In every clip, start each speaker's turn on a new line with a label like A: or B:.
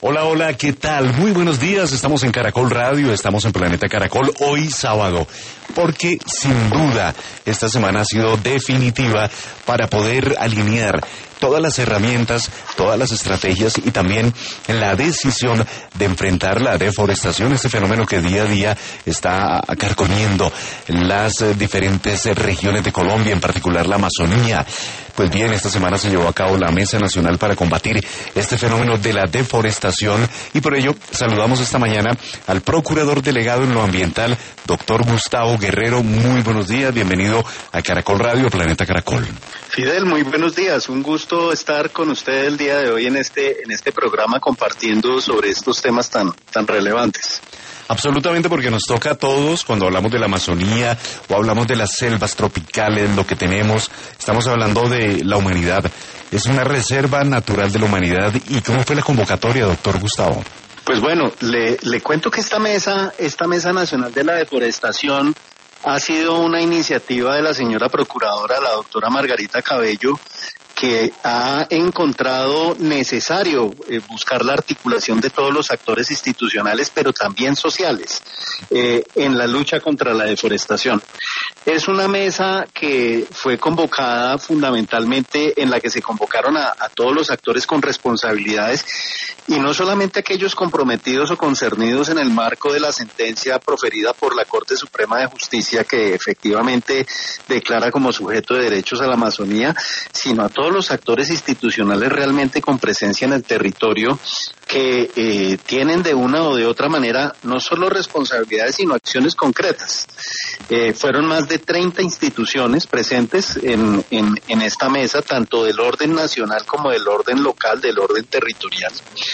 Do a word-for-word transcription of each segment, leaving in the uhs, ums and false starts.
A: Hola, hola, ¿qué tal? Muy buenos días, estamos en Caracol Radio, estamos en Planeta Caracol, hoy sábado, porque sin duda esta semana ha sido definitiva para poder alinear todas las herramientas, todas las estrategias y también en la decisión de enfrentar la deforestación, este fenómeno que día a día está carcomiendo las diferentes regiones de Colombia, en particular la Amazonía. Pues bien, esta semana se llevó a cabo la Mesa Nacional para combatir este fenómeno de la deforestación y por ello saludamos esta mañana al Procurador Delegado en lo Ambiental, doctor Gustavo Guerrero. Muy buenos días, bienvenido a Caracol Radio, Planeta Caracol.
B: Fidel, muy buenos días, un gusto estar con usted el día de hoy en este, en este programa compartiendo sobre estos temas tan, tan relevantes.
A: Absolutamente, porque nos toca a todos cuando hablamos de la Amazonía o hablamos de las selvas tropicales, lo que tenemos, estamos hablando de la humanidad. Es una reserva natural de la humanidad. ¿Y cómo fue la convocatoria, doctor Gustavo?
B: Pues bueno, le, le cuento que esta mesa, esta Mesa Nacional de la Deforestación ha sido una iniciativa de la señora Procuradora, la doctora Margarita Cabello, que ha encontrado necesario eh, buscar la articulación de todos los actores institucionales, pero también sociales, eh, en la lucha contra la deforestación. Es una mesa que fue convocada fundamentalmente en la que se convocaron a, a todos los actores con responsabilidades y no solamente aquellos comprometidos o concernidos en el marco de la sentencia proferida por la Corte Suprema de Justicia que efectivamente declara como sujeto de derechos a la Amazonía, sino a todos los actores institucionales realmente con presencia en el territorio que eh, tienen de una o de otra manera no solo responsabilidades sino acciones concretas. Eh, fueron más de treinta instituciones presentes en, en, en esta mesa, tanto del orden nacional como del orden local, del orden territorial.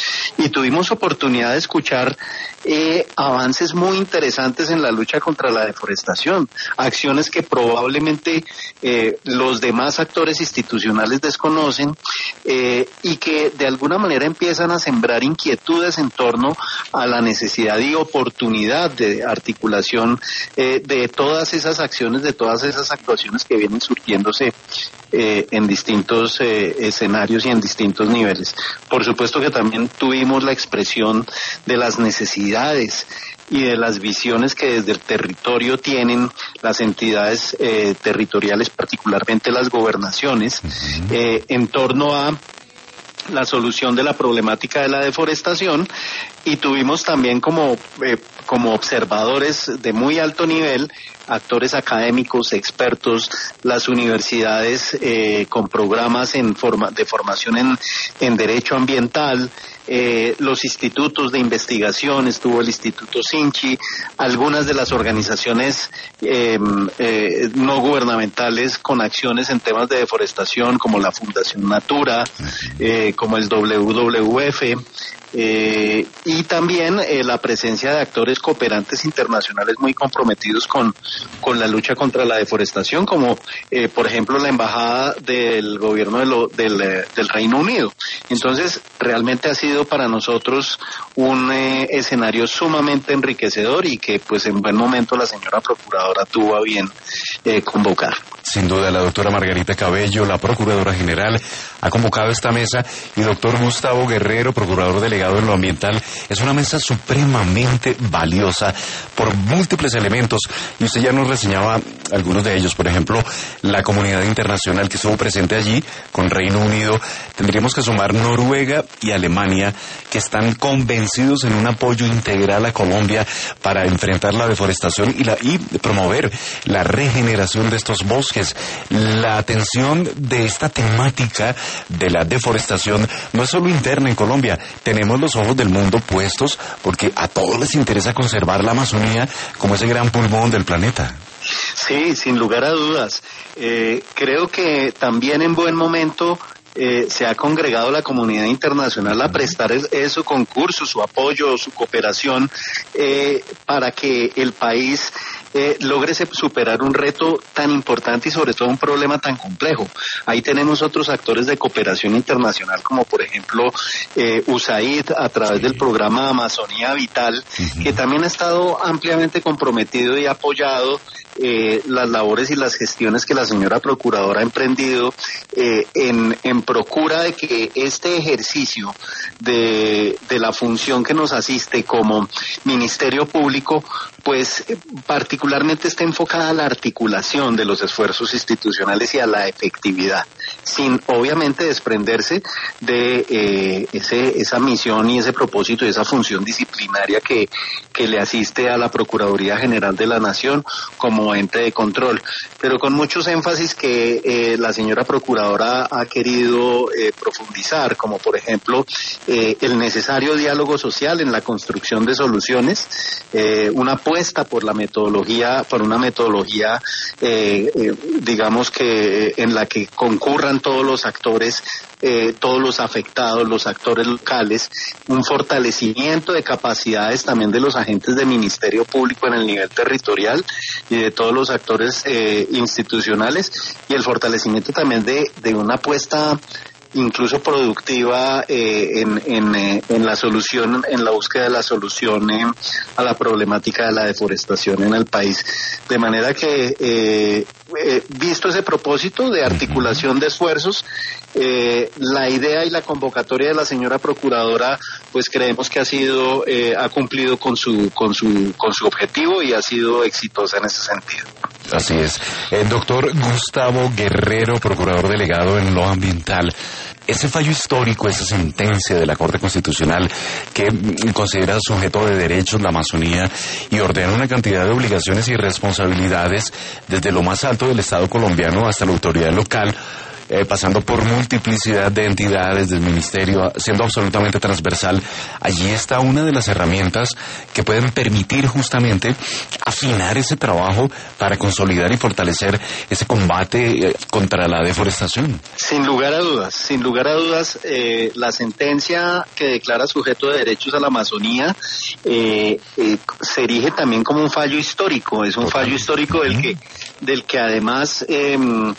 B: Y tuvimos oportunidad de escuchar eh, avances muy interesantes en la lucha contra la deforestación, acciones que probablemente eh, los demás actores institucionales desconocen eh, y que de alguna manera empiezan a sembrar inquietudes en torno a la necesidad y oportunidad de articulación eh, de todas esas acciones, de todas esas actuaciones que vienen surgiéndose eh, en distintos eh, escenarios y en distintos niveles. Por supuesto que también tuvimos la expresión de las necesidades y de las visiones que desde el territorio tienen las entidades eh, territoriales, particularmente las gobernaciones, eh, en torno a la solución de la problemática de la deforestación, y tuvimos también como, eh, como observadores de muy alto nivel actores académicos, expertos, las universidades eh, con programas en forma, de formación en, en derecho ambiental, eh, los institutos de investigación, estuvo el Instituto Sinchi, algunas de las organizaciones eh, eh, no gubernamentales con acciones en temas de deforestación como la Fundación Natura, eh, como el W W F, Eh, y también eh, la presencia de actores cooperantes internacionales muy comprometidos con, con la lucha contra la deforestación, como eh, por ejemplo la embajada del gobierno de lo, del, eh, del Reino Unido. Entonces realmente ha sido para nosotros un eh, escenario sumamente enriquecedor y que pues en buen momento la señora Procuradora tuvo a bien eh, convocar.
A: Sin duda, la doctora Margarita Cabello, la Procuradora General, ha convocado esta mesa, y doctor Gustavo Guerrero, Procurador Delegado en lo Ambiental, es una mesa supremamente valiosa por múltiples elementos, y usted ya nos reseñaba algunos de ellos. Por ejemplo, la comunidad internacional que estuvo presente allí, con Reino Unido. Tendríamos que sumar Noruega y Alemania, que están convencidos en un apoyo integral a Colombia para enfrentar la deforestación y, la, y promover la regeneración de estos bosques. La atención de esta temática de la deforestación no es solo interna en Colombia, tenemos los ojos del mundo puestos porque a todos les interesa conservar la Amazonía como ese gran pulmón del planeta.
B: Sí, sin lugar a dudas. Eh, creo que también en buen momento Eh, se ha congregado la comunidad internacional a prestar eso, concurso, su apoyo, su cooperación, eh, para que el país eh, logre superar un reto tan importante y sobre todo un problema tan complejo. Ahí tenemos otros actores de cooperación internacional, como por ejemplo eh, U S A I D a través del programa Amazonía Vital, uh-huh. que también ha estado ampliamente comprometido y apoyado eh, las labores y las gestiones que la señora procuradora ha emprendido eh, en, en procura de que este ejercicio de, de la función que nos asiste como Ministerio Público, pues particularmente está enfocada a la articulación de los esfuerzos institucionales y a la efectividad, sin obviamente desprenderse de eh, ese, esa misión y ese propósito y esa función disciplinaria que, que le asiste a la Procuraduría General de la Nación como ente de control, pero con muchos énfasis que eh, la señora procuradora ha querido eh, profundizar, como por ejemplo eh, el necesario diálogo social en la construcción de soluciones, eh, una apuesta por la metodología, por una metodología eh, eh, digamos que en la que concurran todos los actores, eh, todos los afectados, los actores locales, un fortalecimiento de capacidades también de los agentes de Ministerio Público en el nivel territorial y de todos los actores eh, institucionales, y el fortalecimiento también de, de una apuesta incluso productiva eh, en, en, eh, en la solución, en la búsqueda de la solución eh, a la problemática de la deforestación en el país. De manera que, eh, eh, visto ese propósito de articulación de esfuerzos, eh, la idea y la convocatoria de la señora procuradora, pues creemos que ha sido, eh, ha cumplido con su, con su, con su objetivo y ha sido exitosa en ese sentido.
A: Así es. El doctor Gustavo Guerrero, procurador delegado en lo ambiental. Ese fallo histórico, esa sentencia de la Corte Constitucional que considera sujeto de derechos la Amazonía y ordena una cantidad de obligaciones y responsabilidades desde lo más alto del Estado colombiano hasta la autoridad local, Eh, pasando por multiplicidad de entidades del ministerio, siendo absolutamente transversal. Allí está una de las herramientas que pueden permitir justamente afinar ese trabajo para consolidar y fortalecer ese combate eh, contra la deforestación.
B: Sin lugar a dudas, sin lugar a dudas, eh, la sentencia que declara sujeto de derechos a la Amazonía eh, eh, se erige también como un fallo histórico, es un fallo histórico del que, del que además, eh,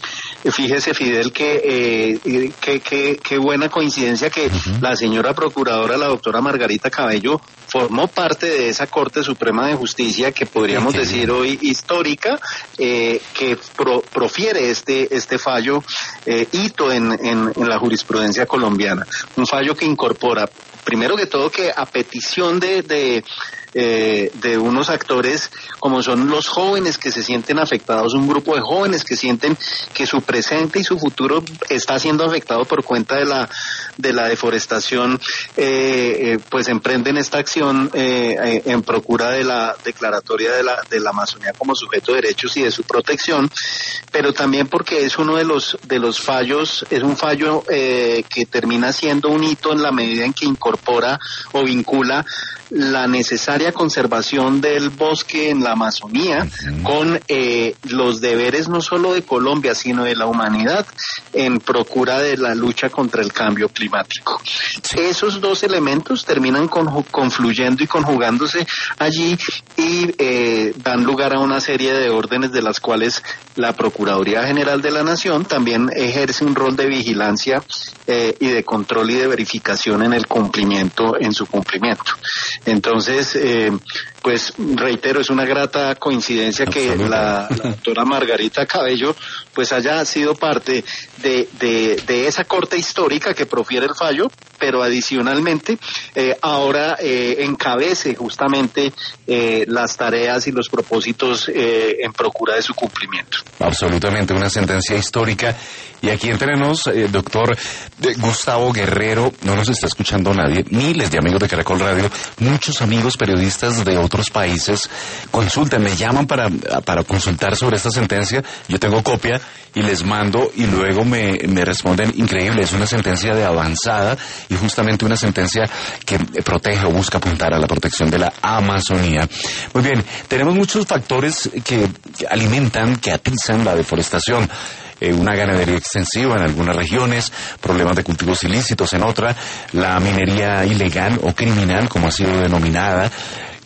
B: fíjese Fidel, que eh, que, que, que buena coincidencia que uh-huh. la señora procuradora, la doctora Margarita Cabello, formó parte de esa Corte Suprema de Justicia que podríamos okay. decir hoy histórica, eh, que pro, profiere este este fallo, eh, hito en, en, en la jurisprudencia colombiana. Un fallo que incorpora, primero que todo, que a petición de... de Eh, de unos actores como son los jóvenes que se sienten afectados, un grupo de jóvenes que sienten que su presente y su futuro está siendo afectado por cuenta de la de la deforestación, eh, eh, pues emprenden esta acción eh, eh, en procura de la declaratoria de la de la Amazonía como sujeto de derechos y de su protección, pero también porque es uno de los de los fallos, es un fallo eh, que termina siendo un hito en la medida en que incorpora o vincula la necesaria conservación del bosque en la Amazonía uh-huh. con eh, los deberes no solo de Colombia, sino de la humanidad en procura de la lucha contra el cambio climático. Sí. Esos dos elementos terminan conju- confluyendo y conjugándose allí y eh, dan lugar a una serie de órdenes de las cuales la Procuraduría General de la Nación también ejerce un rol de vigilancia eh, y de control y de verificación en el cumplimiento, en su cumplimiento. Entonces, eh, pues reitero, es una grata coincidencia que la, la doctora Margarita Cabello pues haya sido parte de, de, de esa corte histórica que profiere el fallo, pero adicionalmente eh, ahora eh, encabece justamente eh, las tareas y los propósitos eh, en procura de su cumplimiento.
A: Absolutamente, una sentencia histórica. Y aquí entre nos, eh, doctor Gustavo Guerrero, no nos está escuchando nadie, miles de amigos de Caracol Radio, muchos amigos periodistas de otros países consultan, me llaman para, para consultar sobre esta sentencia, yo tengo copia y les mando y luego me, me responden, increíble, es una sentencia de avanzada y justamente una sentencia que protege o busca apuntar a la protección de la Amazonía. Muy bien, tenemos muchos factores que alimentan, que atizan la deforestación. Eh, una ganadería extensiva en algunas regiones, problemas de cultivos ilícitos en otra, la minería ilegal o criminal, como ha sido denominada,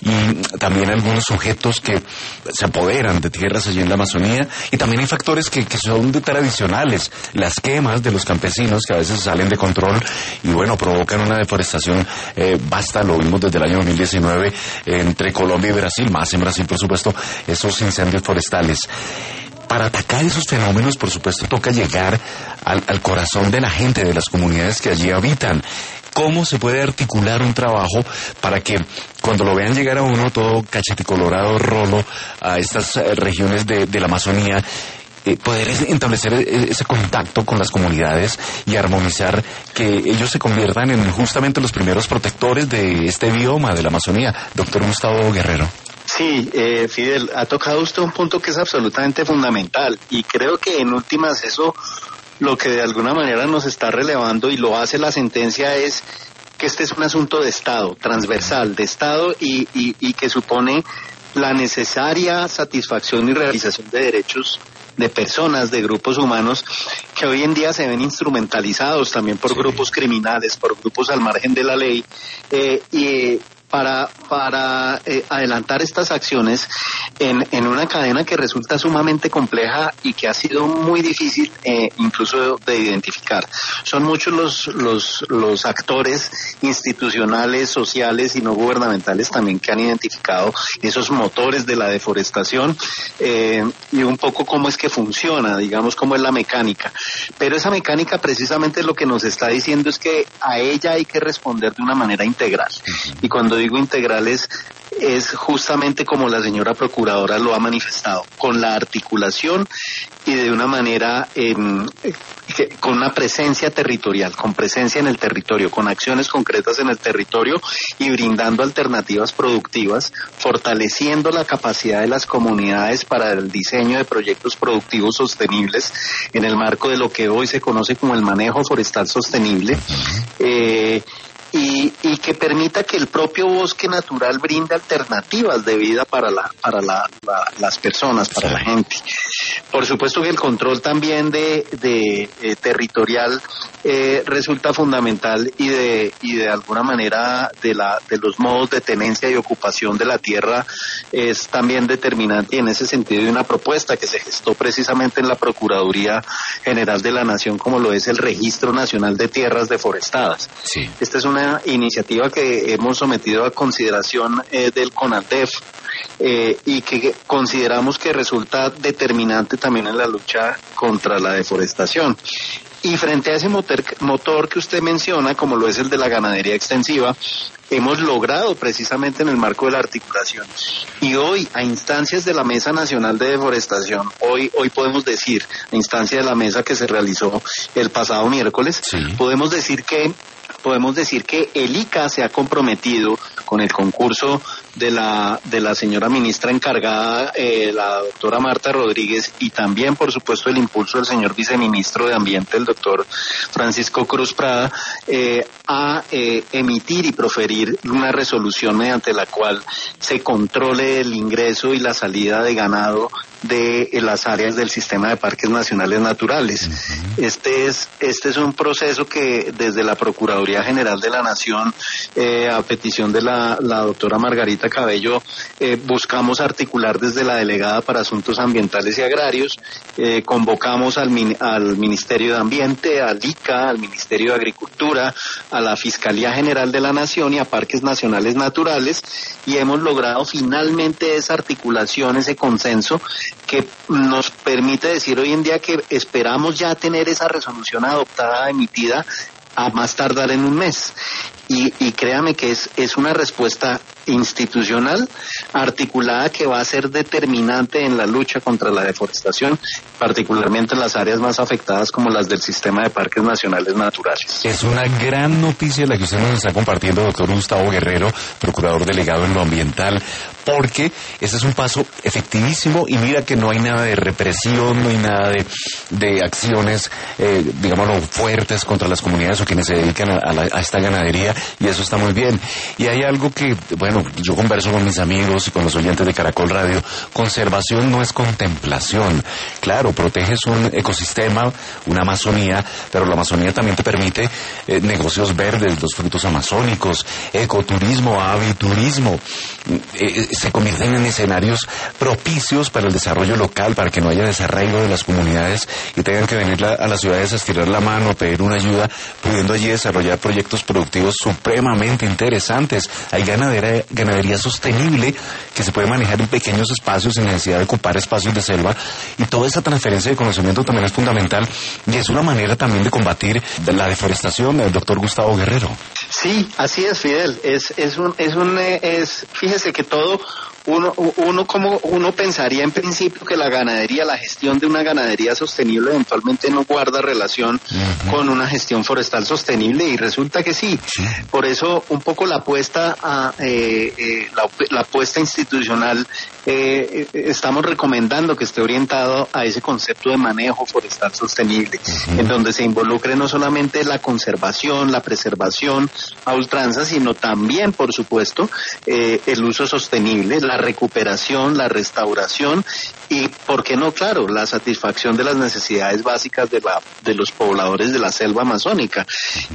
A: y también algunos sujetos que se apoderan de tierras allí en la Amazonía, y también hay factores que, que son de tradicionales, las quemas de los campesinos que a veces salen de control y bueno, provocan una deforestación eh, vasta. Lo vimos desde el año dos mil diecinueve entre Colombia y Brasil, más en Brasil por supuesto, esos incendios forestales. Para atacar esos fenómenos, por supuesto, toca llegar al, al corazón de la gente, de las comunidades que allí habitan. ¿Cómo se puede articular un trabajo para que cuando lo vean llegar a uno todo cacheticolorado, rolo, a estas eh, regiones de, de la Amazonía, eh, poder establecer ese contacto con las comunidades y armonizar, que ellos se conviertan en justamente los primeros protectores de este bioma de la Amazonía? Doctor Gustavo Guerrero.
B: Sí, eh, Fidel, ha tocado usted un punto que es absolutamente fundamental, y creo que en últimas eso lo que de alguna manera nos está relevando, y lo hace la sentencia, es que este es un asunto de Estado, transversal, de Estado, y, y, y que supone la necesaria satisfacción y realización de derechos de personas, de grupos humanos, que hoy en día se ven instrumentalizados también por sí. grupos criminales, por grupos al margen de la ley, eh, y para para eh, adelantar estas acciones en, en una cadena que resulta sumamente compleja y que ha sido muy difícil eh, incluso de identificar. Son muchos los, los, los actores institucionales, sociales y no gubernamentales también que han identificado esos motores de la deforestación, eh, y un poco cómo es que funciona, digamos, cómo es la mecánica. Pero esa mecánica precisamente lo que nos está diciendo es que a ella hay que responder de una manera integral. Y cuando digo integral es, es justamente como la señora procuradora lo ha manifestado, con la articulación y de una manera eh, que, con una presencia territorial, con presencia en el territorio, con acciones concretas en el territorio y brindando alternativas productivas, fortaleciendo la capacidad de las comunidades para el diseño de proyectos productivos sostenibles en el marco de lo que hoy se conoce como el manejo forestal sostenible, eh, Y, y que permita que el propio bosque natural brinde alternativas de vida para la para la, la, las personas, para sí. la gente. Por supuesto que el control también de, de eh, territorial eh, resulta fundamental, y de y de alguna manera de la de los modos de tenencia y ocupación de la tierra es también determinante, y en ese sentido hay una propuesta que se gestó precisamente en la Procuraduría General de la Nación, como lo es el Registro Nacional de Tierras Deforestadas. Sí. Esta es una iniciativa que hemos sometido a consideración eh, del CONADEF, eh, y que consideramos que resulta determinante también en la lucha contra la deforestación. Y frente a ese motor, motor que usted menciona, como lo es el de la ganadería extensiva, hemos logrado precisamente en el marco de la articulación, y hoy a instancias de la Mesa Nacional de Deforestación, hoy hoy podemos decir, a instancia de la mesa que se realizó el pasado miércoles, sí. podemos decir que podemos decir que el I C A se ha comprometido con el concurso de la de la señora ministra encargada, eh, la doctora Marta Rodríguez, y también por supuesto el impulso del señor viceministro de Ambiente, el doctor Francisco Cruz Prada, eh, a eh, emitir y proferir una resolución mediante la cual se controle el ingreso y la salida de ganado de las áreas del sistema de parques nacionales naturales. Uh-huh. Este es este es un proceso que desde la Procuraduría General de la Nación, eh, a petición de la, la doctora Margarita Cabello, eh, buscamos articular desde la Delegada para Asuntos Ambientales y Agrarios, eh, convocamos al, al Ministerio de Ambiente, al I C A, al Ministerio de Agricultura, a la Fiscalía General de la Nación y a Parques Nacionales Naturales, y hemos logrado finalmente esa articulación, ese consenso que nos permite decir hoy en día que esperamos ya tener esa resolución adoptada, emitida, a más tardar en un mes. Y, y créame que es, es una respuesta institucional articulada que va a ser determinante en la lucha contra la deforestación, particularmente en las áreas más afectadas como las del sistema de parques nacionales naturales.
A: Es una gran noticia la que usted nos está compartiendo, doctor Gustavo Guerrero, procurador delegado en lo ambiental, porque ese es un paso efectivísimo, y mira que no hay nada de represión, no hay nada de, de acciones, eh, digámoslo, fuertes contra las comunidades o quienes se dedican a, a, la, a esta ganadería, y eso está muy bien. Y hay algo que, bueno, bueno, yo converso con mis amigos y con los oyentes de Caracol Radio, conservación no es contemplación. Claro, proteges un ecosistema, una Amazonía, pero la Amazonía también te permite eh, negocios verdes, los frutos amazónicos, ecoturismo, aviturismo, eh, se convierten en escenarios propicios para el desarrollo local, para que no haya desarraigo de las comunidades y tengan que venir la, a las ciudades a estirar la mano, a pedir una ayuda, pudiendo allí desarrollar proyectos productivos supremamente interesantes. Hay ganadera, ganadería sostenible que se puede manejar en pequeños espacios sin necesidad de ocupar espacios de selva, y toda esa transferencia de conocimiento también es fundamental y es una manera también de combatir la deforestación, el doctor Gustavo Guerrero.
B: Sí, así es, Fidel. Es, es un, es un, es, fíjese que todo uno, uno como uno pensaría en principio que la ganadería, la gestión de una ganadería sostenible eventualmente no guarda relación uh-huh. con una gestión forestal sostenible, y resulta que sí. sí. Por eso un poco la apuesta a eh, eh, la, la apuesta institucional eh, estamos recomendando que esté orientado a ese concepto de manejo forestal sostenible, uh-huh. en donde se involucre no solamente la conservación, la preservación a ultranza, sino también, por supuesto, eh, el uso sostenible, la recuperación, la restauración y, ¿por qué no? Claro, la satisfacción de las necesidades básicas de la de los pobladores de la selva amazónica,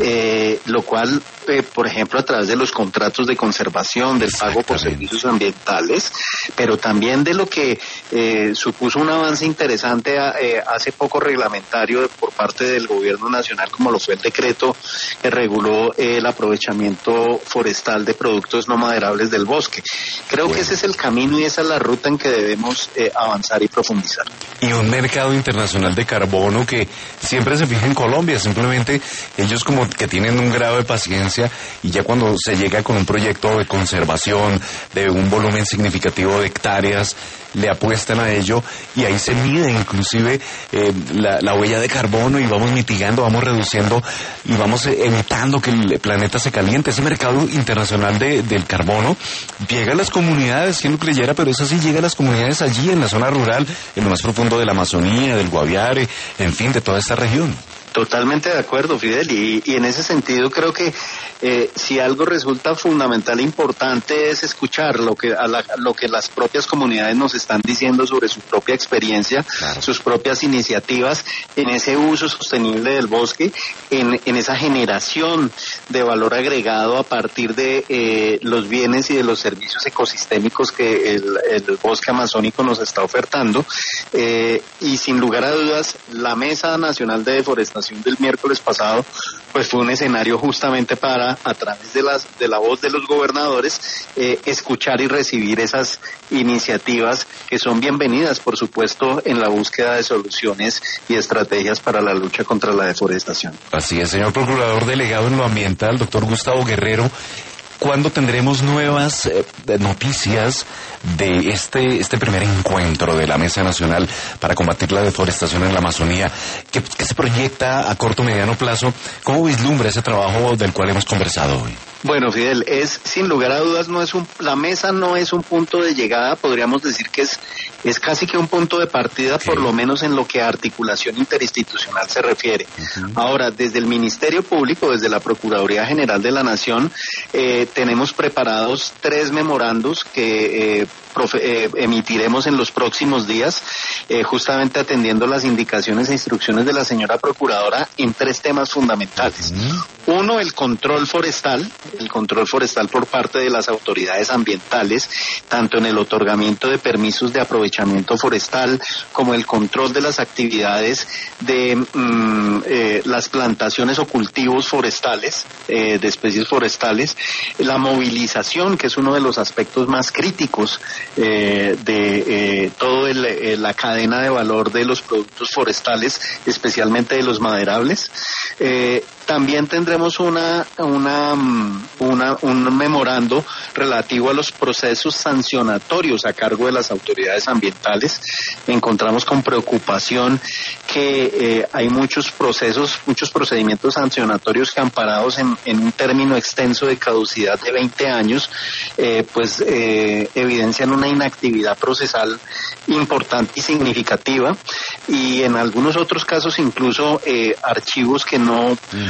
B: eh, lo cual, eh, por ejemplo, a través de los contratos de conservación, del pago por servicios ambientales, pero también de lo que eh, supuso un avance interesante eh, hace poco reglamentario por parte del gobierno nacional, como lo fue el decreto que reguló eh, el aprovechamiento forestal de productos no maderables del bosque. Creo bueno. que ese es el camino y esa es la ruta en que debemos eh, avanzar y profundizar.
A: Y un mercado internacional de carbono que siempre se fija en Colombia, simplemente ellos como que tienen un grado de paciencia, y ya cuando se llega con un proyecto de conservación de un volumen significativo de hectáreas, le apuestan a ello y ahí se mide inclusive eh, la, la huella de carbono, y vamos mitigando, vamos reduciendo y vamos evitando que el planeta se caliente. Ese mercado internacional de, del carbono llega a las comunidades, quien lo creyera, pero eso sí, llega a las comunidades allí en la zona rural, en lo más profundo de la Amazonía, del Guaviare, en fin, de toda esta región.
B: Totalmente de acuerdo, Fidel, y, y en ese sentido creo que eh, si algo resulta fundamental e importante es escuchar lo que a la, lo que las propias comunidades nos están diciendo sobre su propia experiencia, claro. sus propias iniciativas en ese uso sostenible del bosque, en, en esa generación de valor agregado a partir de eh, los bienes y de los servicios ecosistémicos que el, el bosque amazónico nos está ofertando, eh, y sin lugar a dudas la Mesa Nacional de Deforestación del miércoles pasado pues fue un escenario justamente para, a través de las de la voz de los gobernadores, eh, escuchar y recibir esas iniciativas que son bienvenidas, por supuesto, en la búsqueda de soluciones y estrategias para la lucha contra la deforestación.
A: Así es, señor Procurador Delegado en lo Ambiental, doctor Gustavo Guerrero. ¿Cuándo tendremos nuevas eh, noticias de este este primer encuentro de la Mesa Nacional para combatir la deforestación en la Amazonía? ¿Qué, qué se proyecta a corto o mediano plazo? ¿Cómo vislumbra ese trabajo del cual hemos conversado hoy?
B: Bueno, Fidel, es sin lugar a dudas, no es un, la mesa no es un punto de llegada, podríamos decir que es, es casi que un punto de partida, sí. por lo menos en lo que a articulación interinstitucional se refiere. Uh-huh. Ahora, desde el Ministerio Público, desde la Procuraduría General de la Nación, eh, tenemos preparados tres memorandos que eh, profe, eh, emitiremos en los próximos días, eh, justamente atendiendo las indicaciones e instrucciones de la señora Procuradora en tres temas fundamentales. Uh-huh. Uno, el control forestal, el control forestal por parte de las autoridades ambientales, tanto en el otorgamiento de permisos de aprovechamiento forestal como el control de las actividades de mm, eh, las plantaciones o cultivos forestales, eh, de especies forestales, la movilización, que es uno de los aspectos más críticos eh, de eh, toda eh, la cadena de valor de los productos forestales, especialmente de los maderables. Eh, También tendremos una, una, una, un memorando relativo a los procesos sancionatorios a cargo de las autoridades ambientales. Encontramos con preocupación que eh, hay muchos procesos, muchos procedimientos sancionatorios que, amparados en, en un término extenso de caducidad de veinte años, eh, pues eh, evidencian una inactividad procesal importante y significativa, y en algunos otros casos incluso eh, archivos que no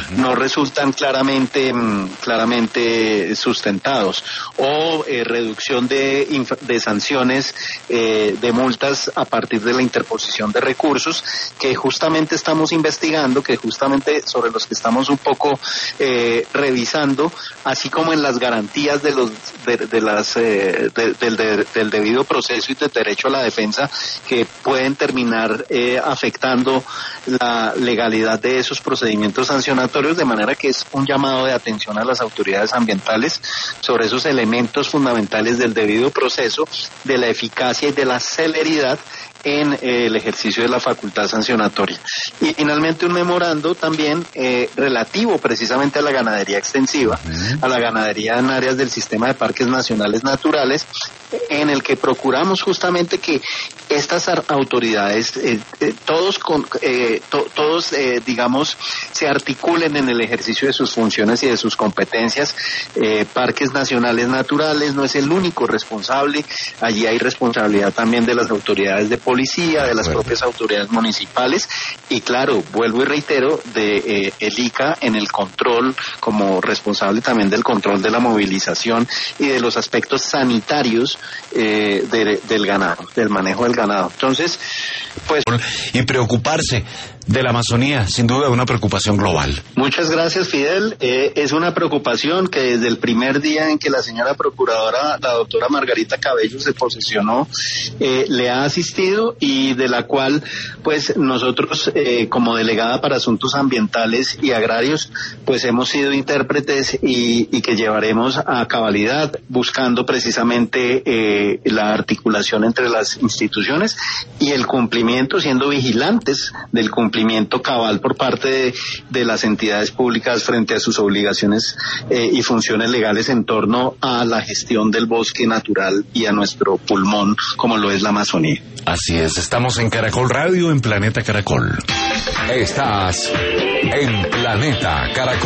B: no resultan claramente, claramente sustentados, o eh, reducción de, de sanciones, eh, de multas a partir de la interposición de recursos que justamente estamos investigando, que justamente sobre los que estamos un poco eh, revisando, así como en las garantías de los de, de las eh, de, del, de, del debido proceso y de derecho a la defensa, que pueden terminar eh, afectando la legalidad de esos procedimientos sancionatorios, de manera que es un llamado de atención a las autoridades ambientales sobre esos elementos fundamentales del debido proceso, de la eficacia y de la celeridad en eh, el ejercicio de la facultad sancionatoria. Y finalmente un memorando también eh, relativo precisamente a la ganadería extensiva, uh-huh. a la ganadería en áreas del sistema de parques nacionales naturales, en el que procuramos justamente que estas autoridades, eh, eh, todos, con, eh, to, todos eh, digamos, se articulen en el ejercicio de sus funciones y de sus competencias. Eh, parques nacionales naturales no es el único responsable, allí hay responsabilidad también de las autoridades de policía, de las propias autoridades municipales y claro, vuelvo y reitero, de eh, el I C A en el control, como responsable también del control de la movilización y de los aspectos sanitarios eh, de, del ganado, del manejo del ganado. Entonces, pues...
A: Y preocuparse de la Amazonía, sin duda una preocupación global.
B: Muchas gracias, Fidel. Eh, es una preocupación que desde el primer día en que la señora procuradora, la doctora Margarita Cabello, se posesionó, eh, le ha asistido y de la cual, pues, nosotros, eh, como delegada para asuntos ambientales y agrarios, pues hemos sido intérpretes y, y que llevaremos a cabalidad, buscando precisamente eh, la articulación entre las instituciones y el cumplimiento, siendo vigilantes del cumplimiento cabal por parte de, de las entidades públicas frente a sus obligaciones eh, y funciones legales en torno a la gestión del bosque natural y a nuestro pulmón como lo es la Amazonía.
A: Así es, estamos en Caracol Radio, en Planeta Caracol.
C: Estás en Planeta Caracol.